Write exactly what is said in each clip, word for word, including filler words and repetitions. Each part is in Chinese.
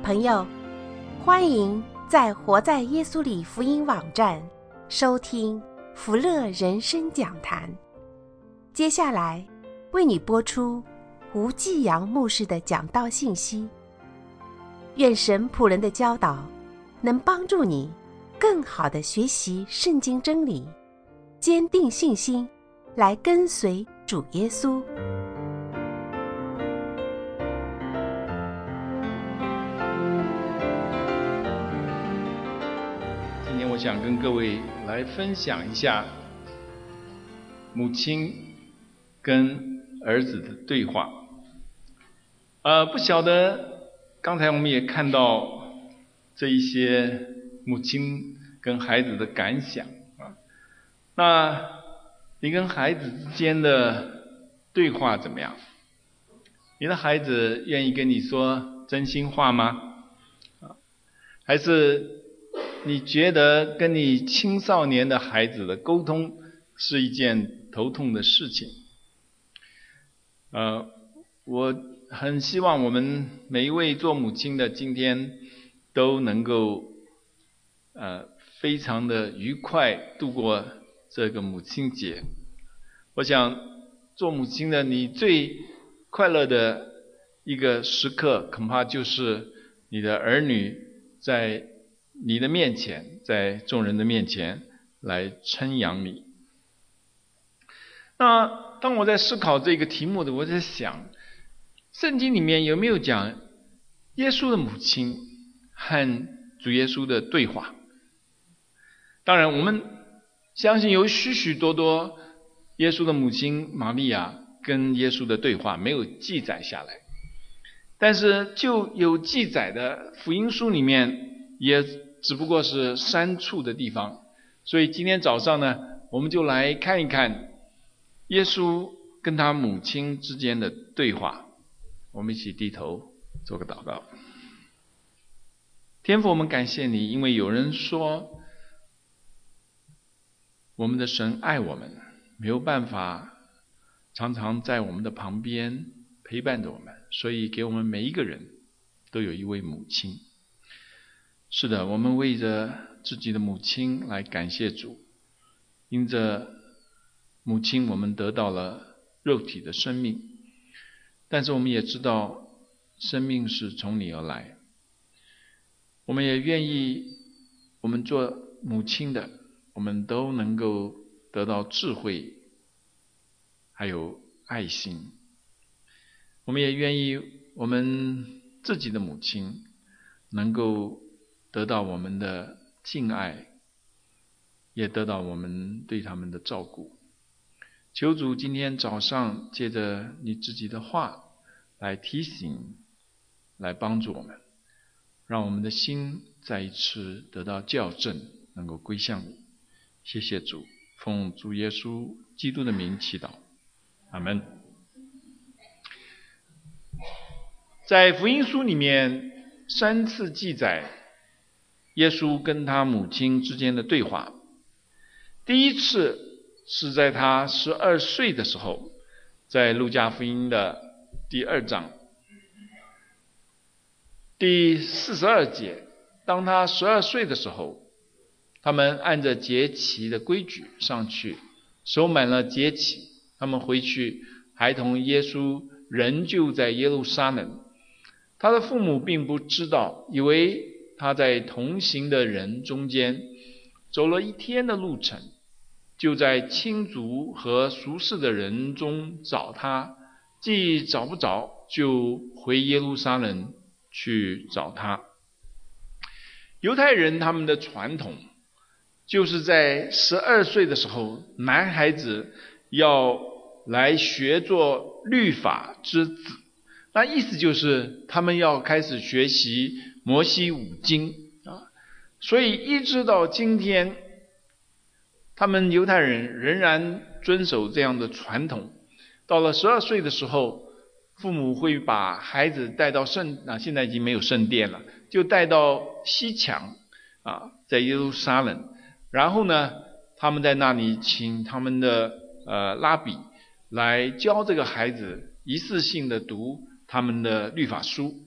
朋友，欢迎在活在耶稣里福音网站收听福乐人生讲坛。接下来为你播出吴继阳牧师的讲道信息。愿神仆人的教导能帮助你更好地学习圣经真理，坚定信心，来跟随主耶稣。 今天我想跟各位来分享一下母亲跟儿子的对话。呃，不晓得刚才我们也看到这一些母亲跟孩子的感想啊，那你跟孩子之间的对话怎么样？你的孩子愿意跟你说真心话吗？啊，还是你觉得跟你青少年的孩子的沟通是一件头痛的事情？呃，我很希望我们每一位做母亲的今天都能够呃非常的愉快度过这个母亲节。我想做母亲的你最快乐的一个时刻，恐怕就是你的儿女在你的面前，在众人的面前来称扬你。那当我在思考这个题目的，我在想，圣经里面有没有讲耶稣的母亲和主耶稣的对话？当然我们相信有许许多多耶稣的母亲玛利亚跟耶稣的对话没有记载下来，但是就有记载的福音书里面也只不过是三处的地方。所以今天早上呢，我们就来看一看耶稣跟他母亲之间的对话。我们一起低头做个祷告。天父，我们感谢你，因为有人说我们的神爱我们，没有办法常常在我们的旁边陪伴着我们，所以给我们每一个人都有一位母亲。是的，我们为着自己的母亲来感谢主，因着母亲我们得到了肉体的生命，但是我们也知道生命是从你而来。我们也愿意我们做母亲的，我们都能够得到智慧还有爱心。我们也愿意我们自己的母亲能够得到我们的敬爱，也得到我们对他们的照顾。求主今天早上借着你自己的话来提醒，来帮助我们，让我们的心再一次得到校正，能够归向你。谢谢主，奉主耶稣基督的名祈祷，阿们。在福音书里面三次记载耶稣跟他母亲之间的对话。第一次是在他十二岁的时候，在路加福音的第二章第四十二节，当他十二岁的时候，他们按着节期的规矩上去，守满了节期，他们回去，孩童耶稣仍旧在耶路撒冷。他的父母并不知道，以为他在同行的人中间走了一天的路程，就在亲族和熟识的人中找他，既找不着，就回耶路撒冷去找他。犹太人他们的传统就是在十二岁的时候，男孩子要来学做律法之子，那意思就是他们要开始学习摩西五经啊。所以一直到今天，他们犹太人仍然遵守这样的传统。到了十二岁的时候，父母会把孩子带到圣啊，现在已经没有圣殿了，就带到西墙啊，在耶路撒冷。然后呢，他们在那里请他们的呃拉比来教这个孩子一次性的读他们的律法书。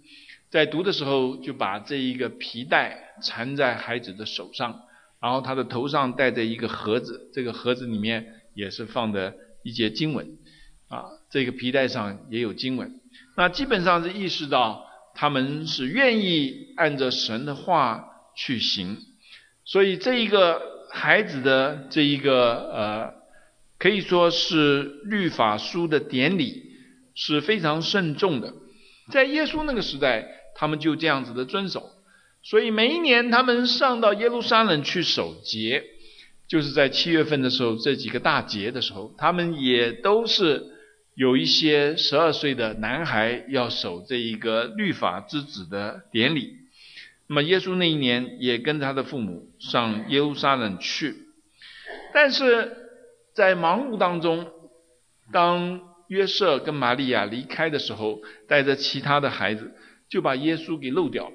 在读的时候就把这一个皮带缠在孩子的手上，然后他的头上戴着一个盒子，这个盒子里面也是放的一节经文啊，这个皮带上也有经文。那基本上是意识到他们是愿意按着神的话去行，所以这一个孩子的这一个呃，可以说是律法书的典礼是非常慎重的。在耶稣那个时代，他们就这样子的遵守，所以每一年他们上到耶路撒冷去守节，就是在七月份的时候，这几个大节的时候，他们也都是有一些十二岁的男孩要守这一个律法之子的典礼。那么耶稣那一年也跟他的父母上耶路撒冷去，但是在忙碌当中，当约瑟跟玛利亚离开的时候，带着其他的孩子，就把耶稣给漏掉了。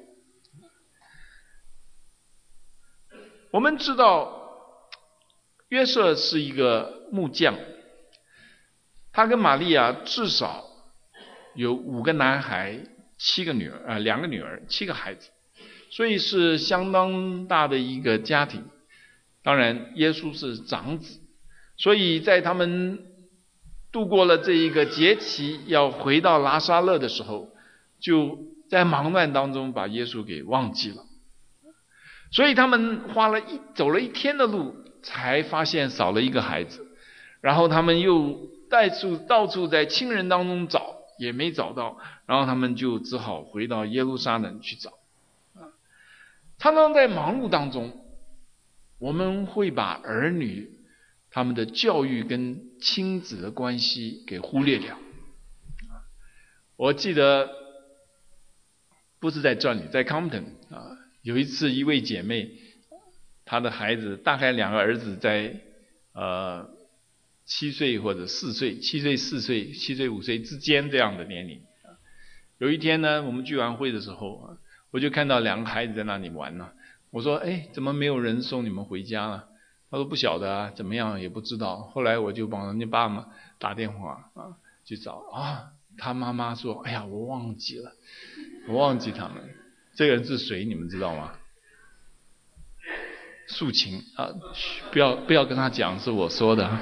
我们知道约瑟是一个木匠，他跟玛利亚至少有五个男孩，七个女儿，呃，两个女儿，七个孩子，所以是相当大的一个家庭。当然，耶稣是长子，所以在他们度过了这一个节期，要回到拿撒勒的时候，就在忙乱当中把耶稣给忘记了。所以他们花了一走了一天的路，才发现少了一个孩子。然后他们又到处到处在亲人当中找，也没找到，然后他们就只好回到耶路撒冷去找。常常在忙碌当中，我们会把儿女他们的教育跟亲子的关系给忽略掉。我记得不是在这里，在 Compton 啊，有一次一位姐妹，她的孩子大概两个儿子在呃七岁或者四岁，七岁四岁，七岁五岁之间这样的年龄。有一天呢，我们聚完会的时候，我就看到两个孩子在那里玩呢。我说：“哎，怎么没有人送你们回家了？”他说：“不晓得啊，怎么样也不知道。”后来我就帮人家爸妈打电话啊，去找啊。他妈妈说：“哎呀，我忘记了，我忘记他们。”这个人是谁？你们知道吗？素琴啊，不要不要跟他讲是我说的。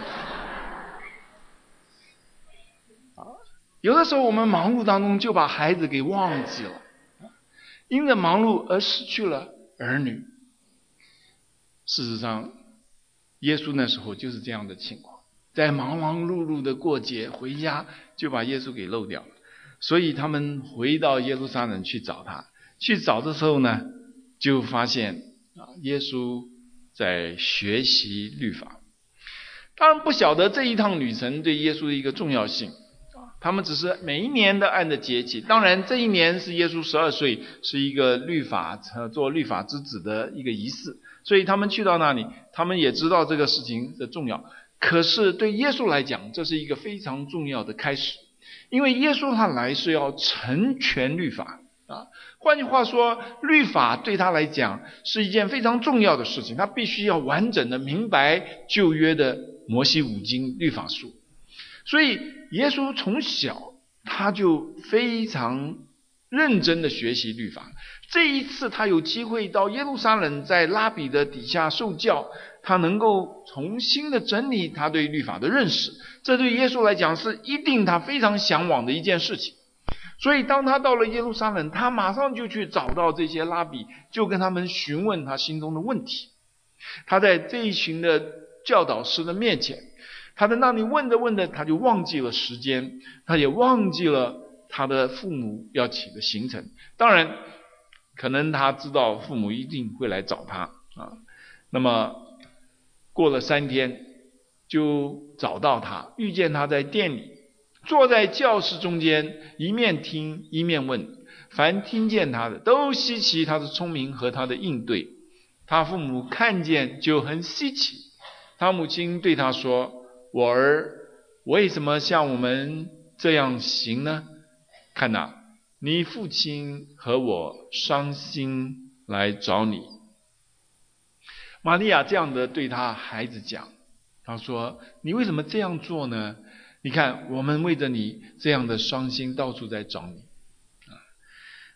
有的时候我们忙碌当中就把孩子给忘记了，因着忙碌而失去了儿女。事实上，耶稣那时候就是这样的情况，在忙忙碌碌的过节回家，就把耶稣给漏掉了。所以他们回到耶路撒冷去找他，去找的时候呢，就发现啊，耶稣在学习律法。当然不晓得这一趟旅程对耶稣的一个重要性。他们只是每一年的按着节期，当然这一年是耶稣十二岁，是一个律法做律法之子的一个仪式，所以他们去到那里，他们也知道这个事情的重要。可是对耶稣来讲，这是一个非常重要的开始，因为耶稣他来是要成全律法啊。换句话说，律法对他来讲是一件非常重要的事情，他必须要完整的明白旧约的摩西五经律法书。所以耶稣从小他就非常认真的学习律法。这一次他有机会到耶路撒冷，在拉比的底下受教，他能够重新的整理他对律法的认识，这对耶稣来讲是一定他非常向往的一件事情。所以当他到了耶路撒冷，他马上就去找到这些拉比，就跟他们询问他心中的问题。他在这一群的教导师的面前，他在那里问着问着，他就忘记了时间，他也忘记了他的父母要起的行程。当然可能他知道父母一定会来找他啊。那么过了三天就找到他，遇见他在店里，坐在教室中间，一面听一面问，凡听见他的都稀奇他的聪明和他的应对。他父母看见就很稀奇。他母亲对他说：“我儿，为什么像我们这样行呢？看哪，你父亲和我伤心来找你。”玛利亚这样的对他孩子讲，他说：“你为什么这样做呢？你看，我们为着你这样的伤心，到处在找你。”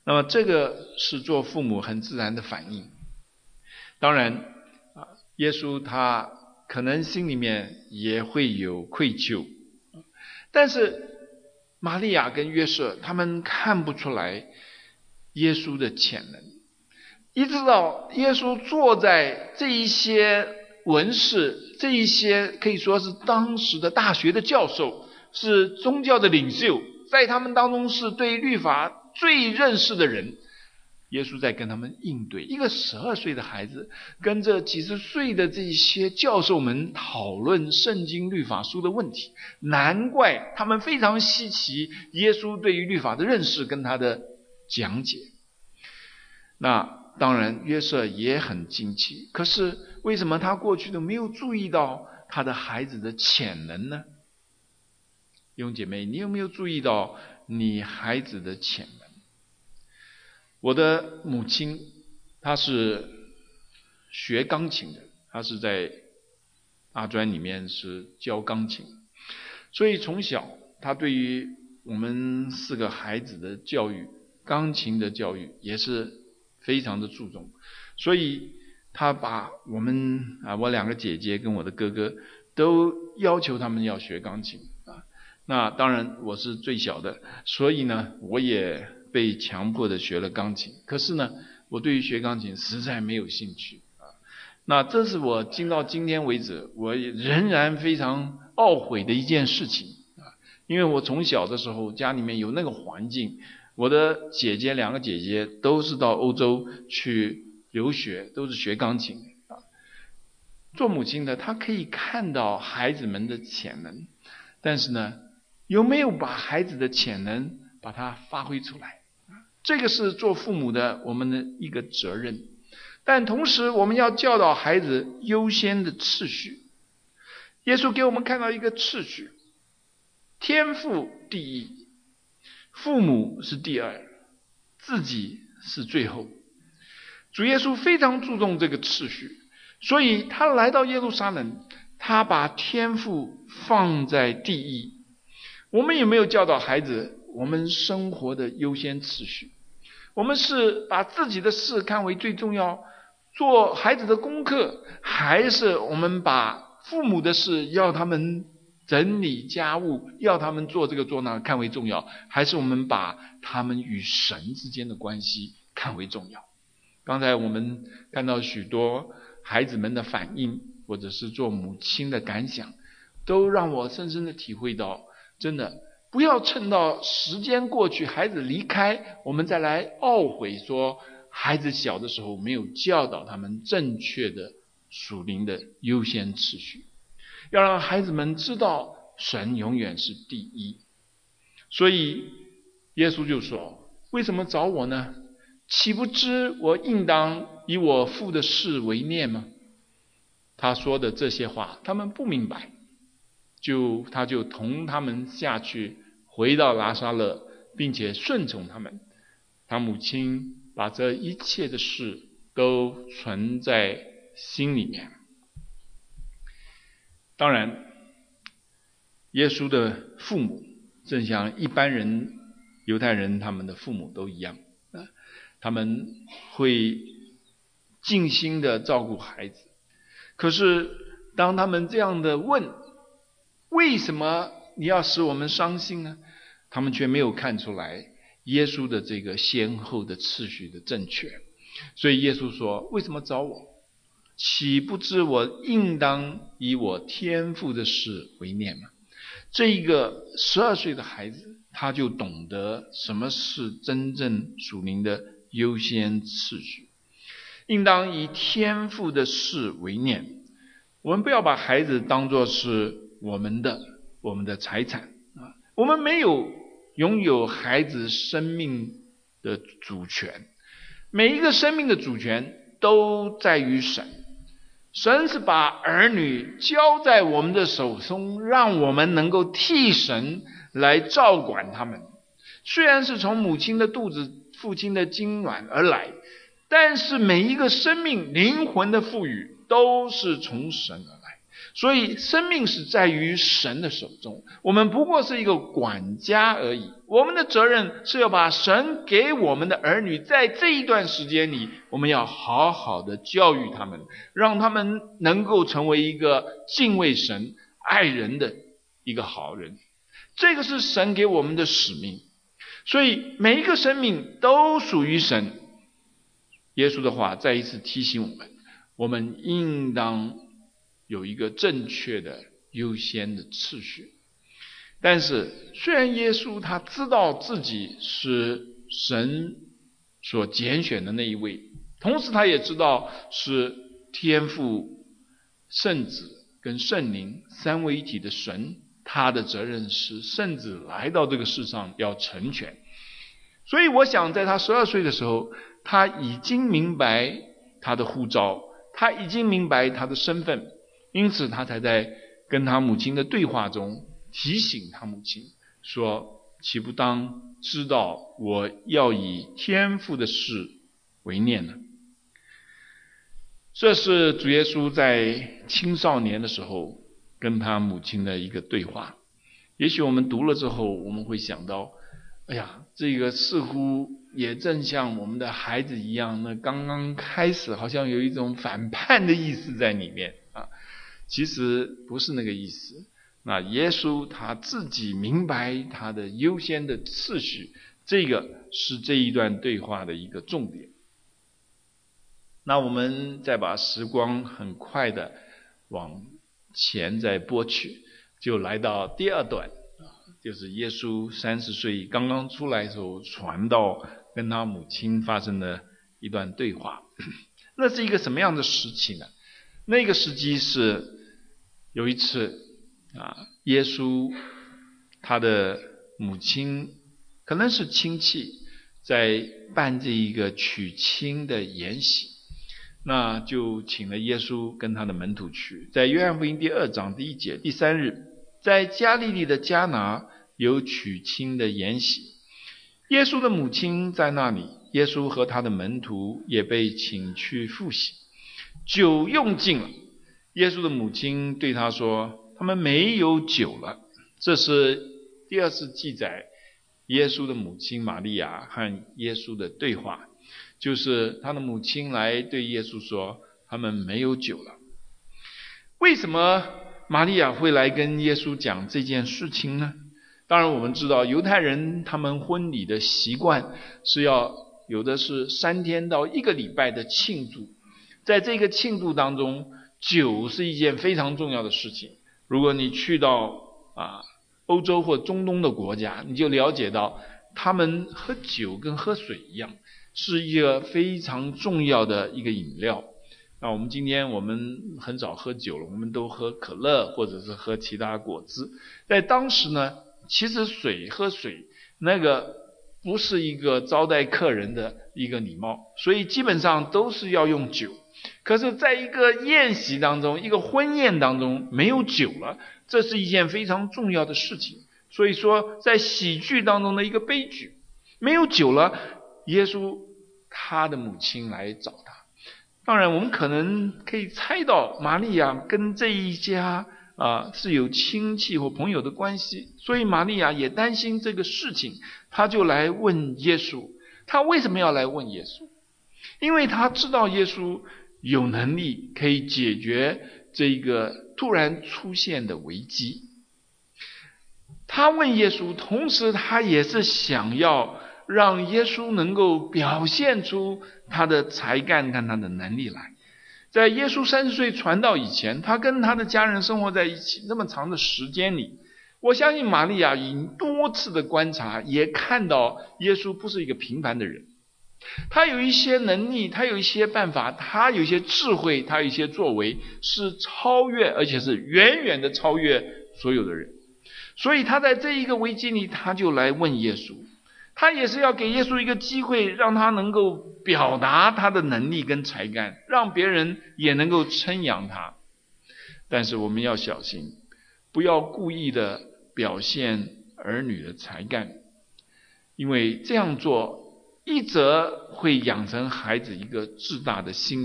那么这个是做父母很自然的反应。当然啊，耶稣他可能心里面也会有愧疚，但是玛利亚跟约瑟他们看不出来耶稣的潜能，一直到耶稣坐在这一些文士，这一些可以说是当时的大学的教授，是宗教的领袖，在他们当中是对律法最认识的人，耶稣在跟他们应对。一个十二岁的孩子跟这几十岁的这些教授们讨论圣经律法书的问题，难怪他们非常稀奇耶稣对于律法的认识跟他的讲解。那当然约瑟也很惊奇，可是为什么他过去都没有注意到他的孩子的潜能呢？弟兄姐妹，你有没有注意到你孩子的潜能？我的母亲她是学钢琴的，她是在大专里面是教钢琴，所以从小她对于我们四个孩子的教育，钢琴的教育也是非常的注重，所以她把我们啊，我两个姐姐跟我的哥哥都要求他们要学钢琴啊。那当然我是最小的，所以呢我也被强迫的学了钢琴，可是呢我对于学钢琴实在没有兴趣啊。那这是我经到今天为止我仍然非常懊悔的一件事情啊，因为我从小的时候家里面有那个环境，我的姐姐两个姐姐都是到欧洲去留学，都是学钢琴啊。做母亲的她可以看到孩子们的潜能，但是呢有没有把孩子的潜能把它发挥出来，这个是做父母的我们的一个责任。但同时我们要教导孩子优先的次序。耶稣给我们看到一个次序，天父第一，父母是第二，自己是最后。主耶稣非常注重这个次序，所以他来到耶路撒冷，他把天父放在第一。我们有没有教导孩子我们生活的优先次序？我们是把自己的事看为最重要，做孩子的功课，还是我们把父母的事，要他们整理家务，要他们做这个做那看为重要，还是我们把他们与神之间的关系看为重要？刚才我们看到许多孩子们的反应，或者是做母亲的感想，都让我深深的体会到，真的不要趁到时间过去，孩子离开，我们再来懊悔说孩子小的时候没有教导他们正确的属灵的优先次序，要让孩子们知道神永远是第一。所以耶稣就说，为什么找我呢？岂不知我应当以我父的事为念吗？他说的这些话他们不明白，就他就同他们下去回到拿撒勒，并且顺从他们。他母亲把这一切的事都存在心里面。当然耶稣的父母正像一般人犹太人他们的父母都一样，他们会尽心的照顾孩子，可是当他们这样的问，为什么你要使我们伤心呢？他们却没有看出来耶稣的这个先后的次序的正确。所以耶稣说，为什么找我？岂不知我应当以我天父的事为念吗？这一个十二岁的孩子，他就懂得什么是真正属灵的优先次序，应当以天父的事为念。我们不要把孩子当作是我们的我们的财产啊，我们没有拥有孩子生命的主权，每一个生命的主权都在于神。神是把儿女交在我们的手中，让我们能够替神来照管他们。虽然是从母亲的肚子、父亲的精卵而来，但是每一个生命灵魂的赋予都是从神而来。 所以生命是在于神的手中，我们不过是一个管家而已。我们的责任是要把神给我们的儿女，在这一段时间里，我们要好好的教育他们，让他们能够成为一个敬畏神、爱人的一个好人。这个是神给我们的使命。所以每一个生命都属于神。耶稣的话再一次提醒我们，我们应当有一个正确的优先的次序。但是虽然耶稣他知道自己是神所拣选的那一位，同时他也知道是天父、圣子跟圣灵三位一体的神，他的责任是圣子来到这个世上要成全。所以我想在他十二岁的时候，他已经明白他的呼召，他已经明白他的身份，因此他才在跟他母亲的对话中提醒他母亲说，岂不当知道我要以天父的事为念呢？这是主耶稣在青少年的时候跟他母亲的一个对话。也许我们读了之后，我们会想到，哎呀，这个似乎也正像我们的孩子一样，那刚刚开始好像有一种反叛的意思在里面啊。其实不是那个意思。那耶稣他自己明白他的优先的次序，这个是这一段对话的一个重点。那我们再把时光很快的往前再拨去，就来到第二段，就是耶稣三十岁刚刚出来的时候传道跟他母亲发生的一段对话。那是一个什么样的时期呢？那个时机是有一次啊，耶稣他的母亲可能是亲戚在办这一个娶亲的筵席，那就请了耶稣跟他的门徒去。在约翰福音第二章第一节，第三日，在加利利的迦拿有娶亲的筵席，耶稣的母亲在那里，耶稣和他的门徒也被请去赴席。酒用尽了，耶稣的母亲对他说，他们没有酒了。这是第二次记载耶稣的母亲玛利亚和耶稣的对话，就是他的母亲来对耶稣说，他们没有酒了。为什么玛利亚会来跟耶稣讲这件事情呢？当然我们知道犹太人他们婚礼的习惯是要有的是三天到一个礼拜的庆祝，在这个庆祝当中，酒是一件非常重要的事情。如果你去到啊欧洲或中东的国家，你就了解到他们喝酒跟喝水一样，是一个非常重要的一个饮料。那我们今天我们很少喝酒了，我们都喝可乐或者是喝其他果汁。在当时呢，其实水喝水那个不是一个招待客人的一个礼貌，所以基本上都是要用酒。可是在一个宴席当中，一个婚宴当中没有酒了，这是一件非常重要的事情。所以说在喜剧当中的一个悲剧，没有酒了，耶稣他的母亲来找他。当然我们可能可以猜到玛利亚跟这一家啊是有亲戚或朋友的关系，所以玛利亚也担心这个事情，他就来问耶稣。他为什么要来问耶稣？因为他知道耶稣有能力可以解决这个突然出现的危机。他问耶稣，同时他也是想要让耶稣能够表现出他的才干跟他的能力来。在耶稣三十岁传道以前，他跟他的家人生活在一起那么长的时间里，我相信玛利亚已经多次的观察，也看到耶稣不是一个平凡的人。他有一些能力，他有一些办法，他有一些智慧，他有一些作为是超越，而且是远远的超越所有的人。所以他在这一个危机里，他就来问耶稣，他也是要给耶稣一个机会，让他能够表达他的能力跟才干，让别人也能够称扬他。但是我们要小心，不要故意的表现儿女的才干，因为这样做一则会养成孩子一个自大的心理，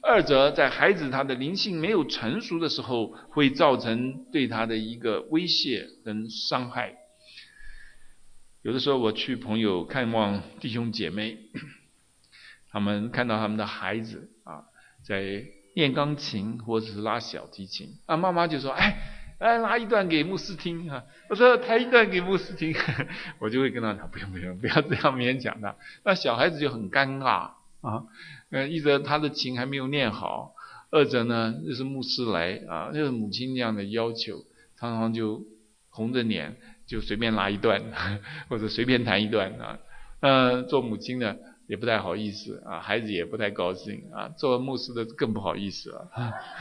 二者在孩子他的灵性没有成熟的时候，会造成对他的一个威胁跟伤害。有的时候我去朋友看望弟兄姐妹，他们看到他们的孩子啊在练钢琴或者是拉小提琴，啊妈妈就说哎来拉一段给牧师听啊，我说弹一段给牧师听，我就会跟他讲不用不用，不要这样勉强他。那小孩子就很尴尬啊，呃一则他的琴还没有练好，二者呢就是牧师来啊，就是母亲这样的要求，常常就红着脸就随便拉一段或者随便弹一段啊。呃做母亲的也不太好意思啊，孩子也不太高兴啊，做牧师的更不好意思了。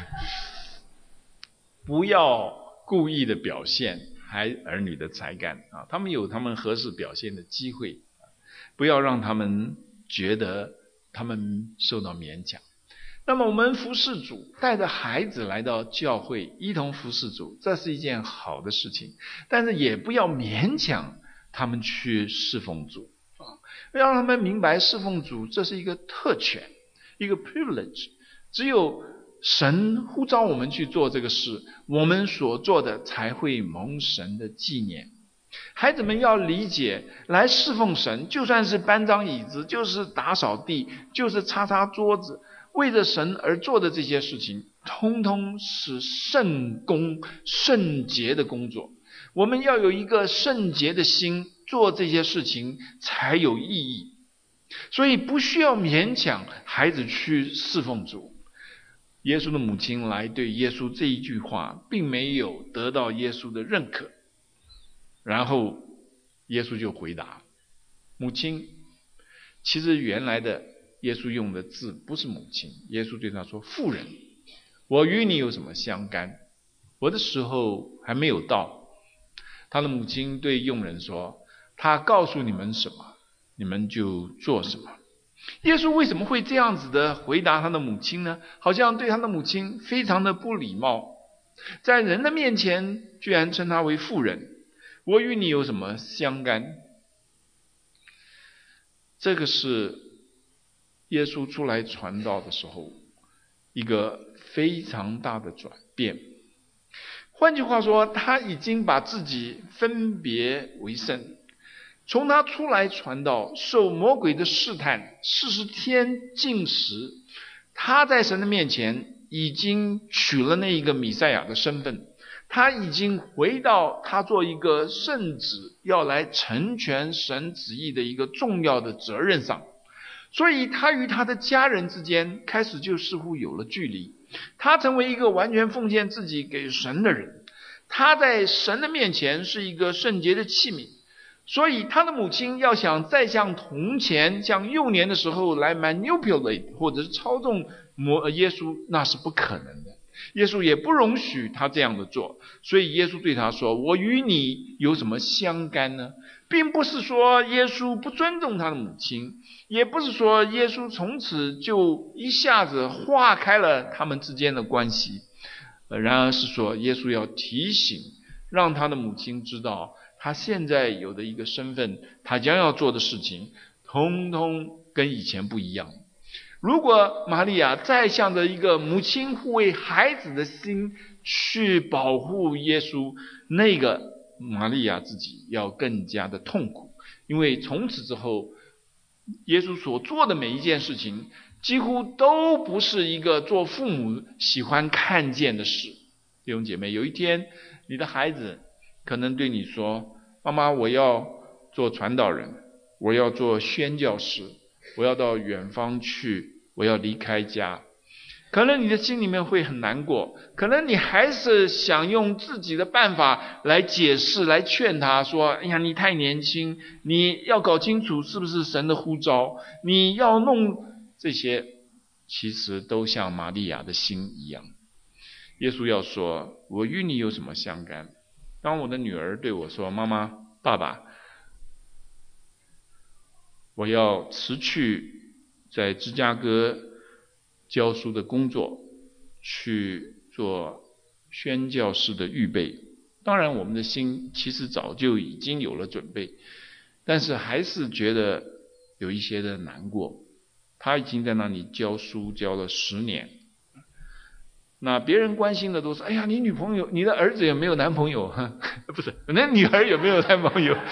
不要故意的表现孩儿女的才干啊，他们有他们合适表现的机会，不要让他们觉得他们受到勉强。那么我们服侍主，带着孩子来到教会一同服侍主，这是一件好的事情，但是也不要勉强他们去侍奉主啊，让他们明白侍奉主这是一个特权，一个 privilege， 只有神呼召我们去做这个事，我们所做的才会蒙神的纪念。孩子们要理解，来侍奉神，就算是搬张椅子，就是打扫地，就是擦擦桌子，为着神而做的这些事情，通通是圣工圣洁的工作。我们要有一个圣洁的心，做这些事情才有意义。所以不需要勉强孩子去侍奉主。耶稣的母亲来对耶稣这一句话并没有得到耶稣的认可，然后耶稣就回答母亲，其实原来的耶稣用的字不是母亲，耶稣对他说妇人，我与你有什么相干，我的时候还没有到。他的母亲对佣人说，他告诉你们什么你们就做什么。耶稣为什么会这样子的回答他的母亲呢？好像对他的母亲非常的不礼貌，在人的面前居然称他为妇人，我与你有什么相干？这个是耶稣出来传道的时候一个非常大的转变。换句话说，他已经把自己分别为圣。从他出来传道，受魔鬼的试探，四十天禁食，他在神的面前已经取了那一个弥赛亚的身份，他已经回到他做一个圣子，要来成全神旨意的一个重要的责任上。所以他与他的家人之间开始就似乎有了距离，他成为一个完全奉献自己给神的人，他在神的面前是一个圣洁的器皿。所以他的母亲要想再像从前像幼年的时候来 manipulate 或者是操纵耶稣，那是不可能的，耶稣也不容许他这样的做。所以耶稣对他说，我与你有什么相干呢？并不是说耶稣不尊重他的母亲，也不是说耶稣从此就一下子化开了他们之间的关系，然而是说耶稣要提醒让他的母亲知道他现在有的一个身份，他将要做的事情通通跟以前不一样。如果玛利亚再向着一个母亲护卫孩子的心去保护耶稣，那个玛利亚自己要更加的痛苦，因为从此之后耶稣所做的每一件事情几乎都不是一个做父母喜欢看见的事。弟兄姐妹，有一天你的孩子可能对你说，妈妈，我要做传道人，我要做宣教师，我要到远方去，我要离开家。可能你的心里面会很难过，可能你还是想用自己的办法来解释来劝他说，哎呀，你太年轻，你要搞清楚是不是神的呼召，你要弄这些，其实都像玛利亚的心一样。耶稣要说，我与你有什么相干？当我的女儿对我说，妈妈爸爸，我要辞去在芝加哥教书的工作，去做宣教师的预备。当然我们的心其实早就已经有了准备，但是还是觉得有一些的难过。 他已经在那里教书教了十年。那别人关心的都是，哎呀，你女朋友、你的儿子有没有男朋友？不是，那女儿有没有男朋友？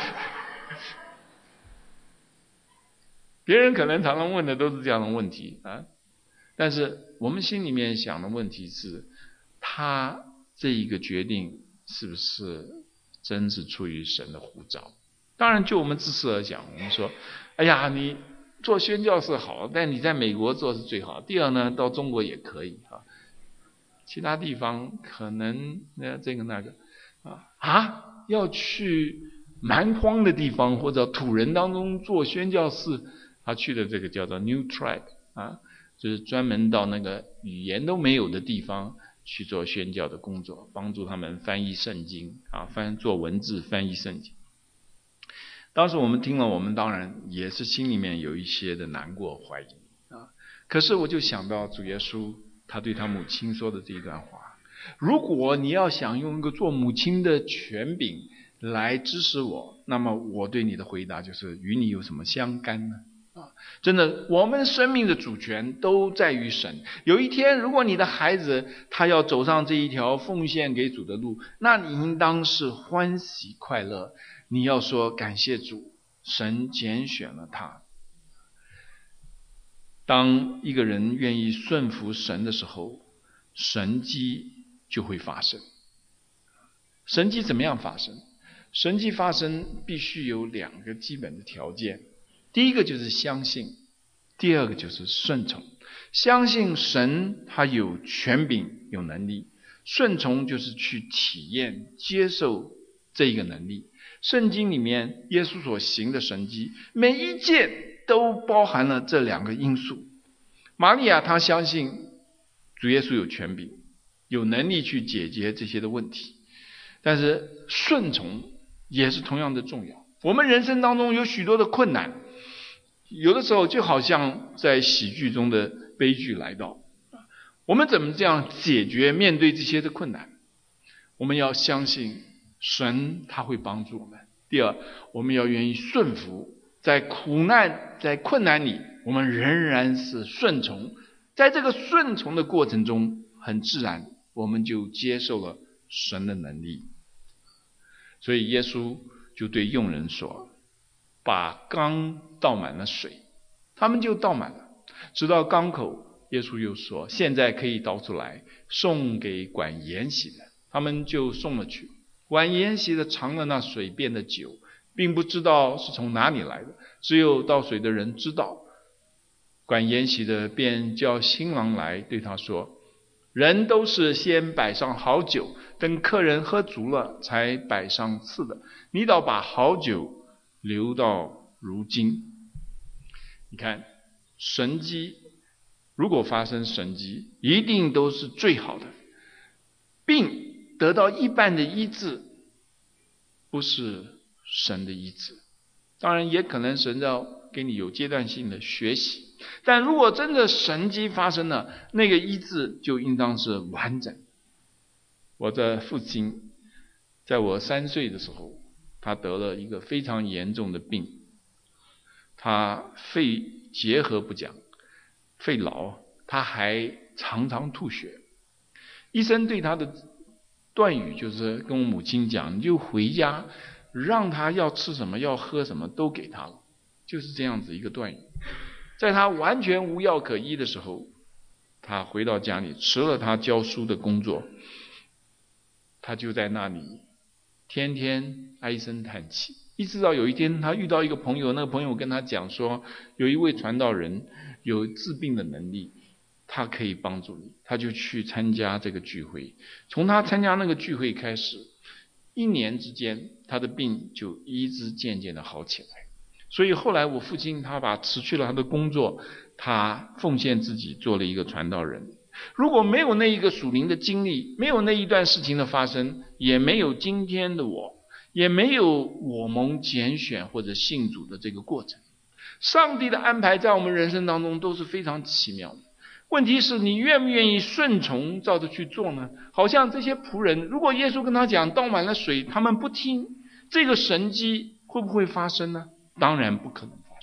别人可能常常问的都是这样的问题啊。但是我们心里面想的问题是，他这一个决定是不是真是出于神的呼召？当然就我们自私而讲，我们说，哎呀，你做宣教是好，但你在美国做是最好。第二呢，到中国也可以啊，其他地方可能呃这个那个啊啊要去蛮荒的地方或者土人当中做宣教士，他去的这个叫做 New Tribe 啊，就是专门到那个语言都没有的地方去做宣教的工作，帮助他们翻译圣经啊，翻做文字翻译圣经。当时我们听了，我们当然也是心里面有一些的难过怀疑啊。可是我就想到主耶稣他对他母亲说的这一段话，如果你要想用一个做母亲的权柄来支持我，那么我对你的回答就是与你有什么相干呢？啊，真的，我们生命的主权都在于神。有一天如果你的孩子他要走上这一条奉献给主的路，那你应当是欢喜快乐，你要说感谢主，神拣选了他。当一个人愿意顺服神的时候，神迹就会发生。神迹怎么样发生？神迹发生必须有两个基本的条件，第一个就是相信，第二个就是顺从。相信神他有权柄有能力，顺从就是去体验接受这个能力。圣经里面耶稣所行的神迹，每一件都包含了这两个因素。玛利亚她相信主耶稣有权柄有能力去解决这些的问题，但是顺从也是同样的重要。我们人生当中有许多的困难，有的时候就好像在喜剧中的悲剧来到，我们怎么这样解决面对这些的困难？我们要相信神他会帮助我们。第二，我们要愿意顺服，在苦难在困难里我们仍然是顺从，在这个顺从的过程中，很自然我们就接受了神的能力。所以耶稣就对佣人说，把缸倒满了水，他们就倒满了，直到缸口，耶稣又说，现在可以倒出来，送给管筵席的，他们就送了去。管筵席的尝了那水变的酒，并不知道是从哪里来的，只有倒水的人知道。管筵席的便叫新郎来，对他说，人都是先摆上好酒，等客人喝足了才摆上次的，你倒把好酒留到如今。你看神迹，如果发生神迹，一定都是最好的。病得到一半的医治，不是神的医治，当然也可能神要给你有阶段性的学习，但如果真的神迹发生了，那个医治就应当是完整。我的父亲在我三岁的时候，他得了一个非常严重的病，他肺结核不讲，肺痨，他还常常吐血。医生对他的断语就是跟我母亲讲，你就回家让他要吃什么要喝什么都给他了，就是这样子一个断语。在他完全无药可医的时候，他回到家里辞了他教书的工作，他就在那里天天唉声叹气，一直到有一天他遇到一个朋友，那个朋友跟他讲说，有一位传道人有治病的能力，他可以帮助你，他就去参加这个聚会。从他参加那个聚会开始，一年之间他的病就一直渐渐的好起来。所以后来我父亲他把辞去了他的工作，他奉献自己做了一个传道人。如果没有那一个属灵的经历，没有那一段事情的发生，也没有今天的我，也没有我蒙拣选或者信主的这个过程。上帝的安排在我们人生当中都是非常奇妙的，问题是你愿不愿意顺从照着去做呢？好像这些仆人，如果耶稣跟他讲倒满了水，他们不听，这个神迹会不会发生呢？当然不可能发生。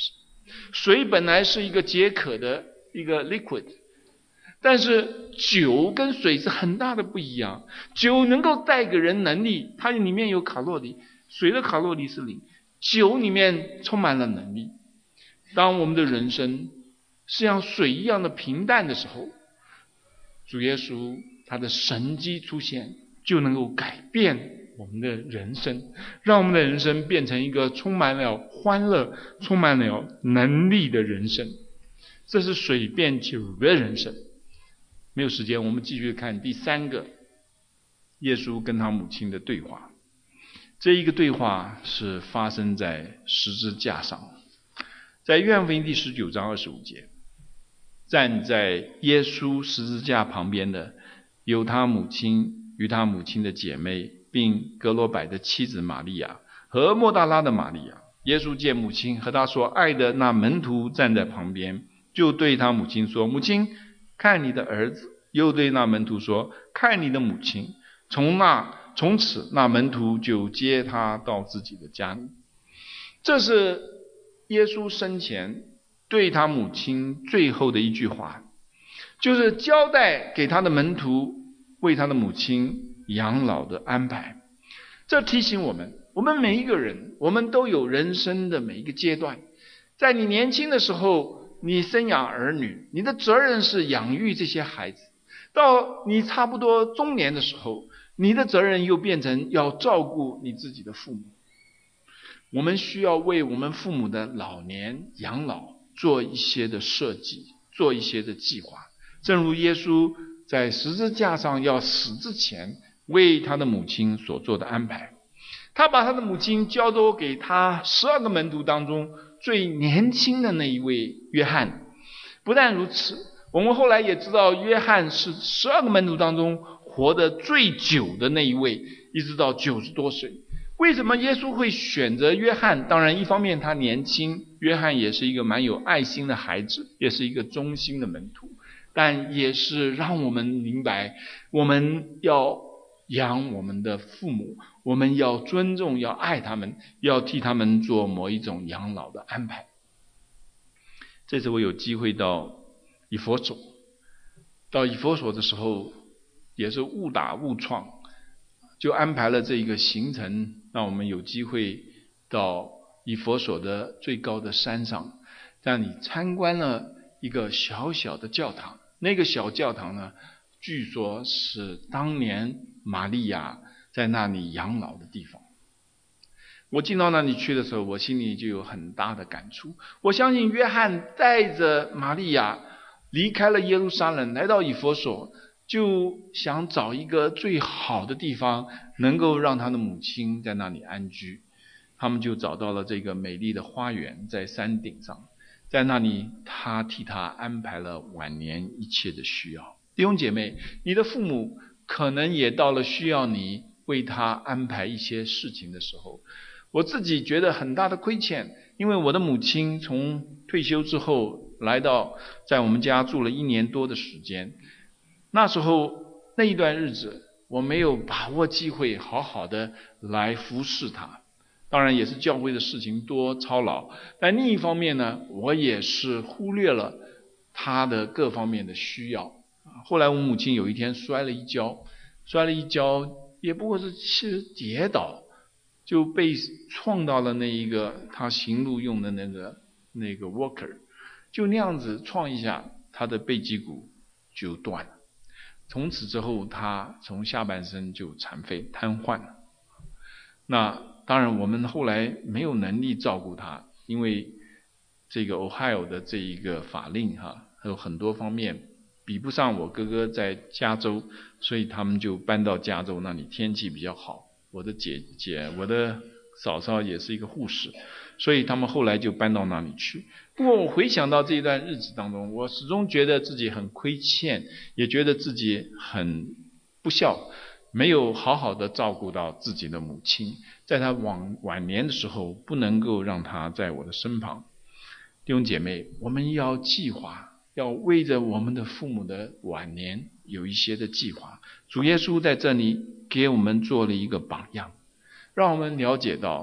水本来是一个解渴的一个 liquid， 但是酒跟水是很大的不一样。酒能够带给人能力，它里面有卡路里，水的卡路里是零，酒里面充满了能力。当我们的人生是像水一样的平淡的时候，主耶稣他的神迹出现，就能够改变我们的人生，让我们的人生变成一个充满了欢乐、充满了能力的人生。这是水变酒的人生。没有时间，我们继续看第三个，耶稣跟他母亲的对话。这一个对话是发生在十字架上，在约翰福音第十九章二十五节，站在耶稣十字架旁边的有他母亲与他母亲的姐妹，并格罗百的妻子玛利亚和莫大拉的玛利亚。耶稣见母亲和他所爱的那门徒站在旁边，就对他母亲说：母亲，看你的儿子。又对那门徒说：看你的母亲。从那从此那门徒就接他到自己的家里。这是耶稣生前对他母亲最后的一句话，就是交代给他的门徒为他的母亲养老的安排。这提醒我们，我们每一个人，我们都有人生的每一个阶段。在你年轻的时候，你生养儿女，你的责任是养育这些孩子。到你差不多中年的时候，你的责任又变成要照顾你自己的父母。我们需要为我们父母的老年养老做一些的设计，做一些的计划。正如耶稣在十字架上要死之前为他的母亲所做的安排。他把他的母亲交托给他十二个门徒当中最年轻的那一位约翰。不但如此，我们后来也知道约翰是十二个门徒当中活得最久的那一位，一直到九十多岁。为什么耶稣会选择约翰？当然一方面他年轻，约翰也是一个蛮有爱心的孩子，也是一个忠心的门徒，但也是让我们明白，我们要养我们的父母，我们要尊重，要爱他们，要替他们做某一种养老的安排。这次我有机会到以弗所，到以弗所的时候也是误打误撞，就安排了这一个行程，让我们有机会到以弗所的最高的山上，让你参观了一个小小的教堂。那个小教堂呢，据说是当年玛利亚在那里养老的地方。我进到那里去的时候，我心里就有很大的感触。我相信约翰带着玛利亚离开了耶路撒冷，来到以弗所，就想找一个最好的地方，能够让他的母亲在那里安居。他们就找到了这个美丽的花园，在山顶上，在那里他替他安排了晚年一切的需要。弟兄姐妹，你的父母可能也到了需要你为他安排一些事情的时候。我自己觉得很大的亏欠，因为我的母亲从退休之后来到在我们家住了一年多的时间。那时候那一段日子我没有把握机会好好的来服侍她，当然也是教会的事情多操劳，但另一方面呢，我也是忽略了她的各方面的需要。后来我母亲有一天摔了一跤，摔了一跤也不过是是跌倒，就被撞到了那一个他行路用的那个那个 walker， 就那样子撞一下，他的背脊骨就断了。从此之后他从下半身就残废瘫痪了。那当然我们后来没有能力照顾他，因为这个 Ohio 的这一个法令哈，还有很多方面比不上我哥哥在加州，所以他们就搬到加州，那里天气比较好。我的姐姐，我的嫂嫂也是一个护士，所以他们后来就搬到那里去。不过我回想到这一段日子当中，我始终觉得自己很亏欠，也觉得自己很不孝，没有好好的照顾到自己的母亲，在她晚晚年的时候不能够让她在我的身旁。弟兄姐妹，我们要计划，要为着我们的父母的晚年有一些的计划。主耶稣在这里给我们做了一个榜样，让我们了解到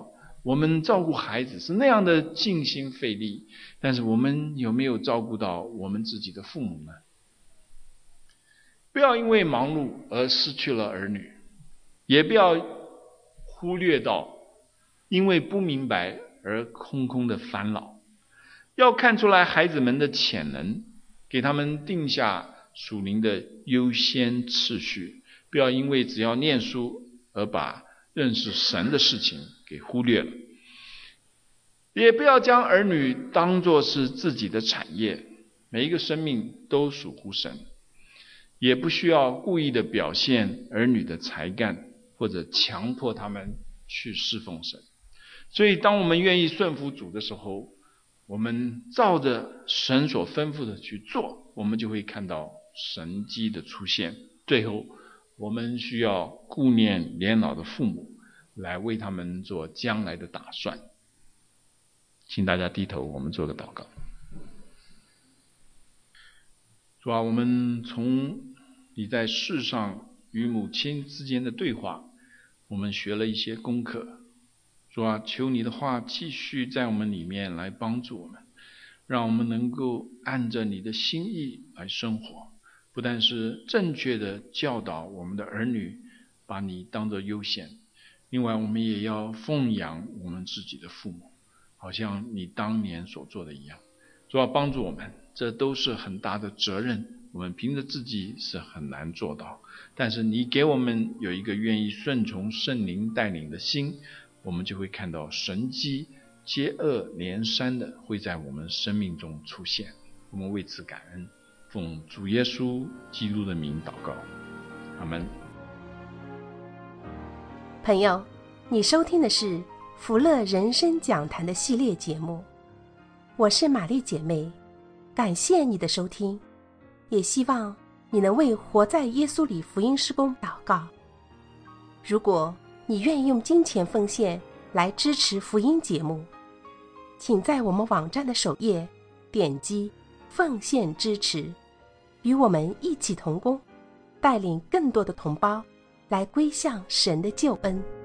我们照顾孩子是那样的尽心费力，但是我们有没有照顾到我们自己的父母呢？不要因为忙碌而失去了儿女，也不要忽略到因为不明白而空空的烦恼。要看出来孩子们的潜能，给他们定下属灵的优先次序，不要因为只要念书而把认识神的事情给忽略了。也不要将儿女当作是自己的产业，每一个生命都属乎神，也不需要故意的表现儿女的才干，或者强迫他们去侍奉神。所以当我们愿意顺服主的时候，我们照着神所吩咐的去做，我们就会看到神迹的出现。最后我们需要顾念年老的父母，来为他们做将来的打算。请大家低头，我们做个祷告。主啊，我们从你在世上与母亲之间的对话，我们学了一些功课。主啊，求你的话继续在我们里面来帮助我们，让我们能够按着你的心意来生活，不但是正确的教导我们的儿女把你当作优先，另外我们也要奉养我们自己的父母，好像你当年所做的一样。主啊，帮助我们，这都是很大的责任，我们凭着自己是很难做到，但是你给我们有一个愿意顺从圣灵带领的心，我们就会看到神迹接二连三的会在我们生命中出现。我们为此感恩，奉主耶稣基督的名祷告，阿们。 朋友，你收听的是福乐人生讲坛的系列节目，我是玛丽姐妹，感谢你的收听，也希望你能为活在耶稣里福音事工祷告。如果你愿意用金钱奉献来支持福音节目，请在我们网站的首页点击奉献支持，与我们一起同工，带领更多的同胞来归向神的救恩。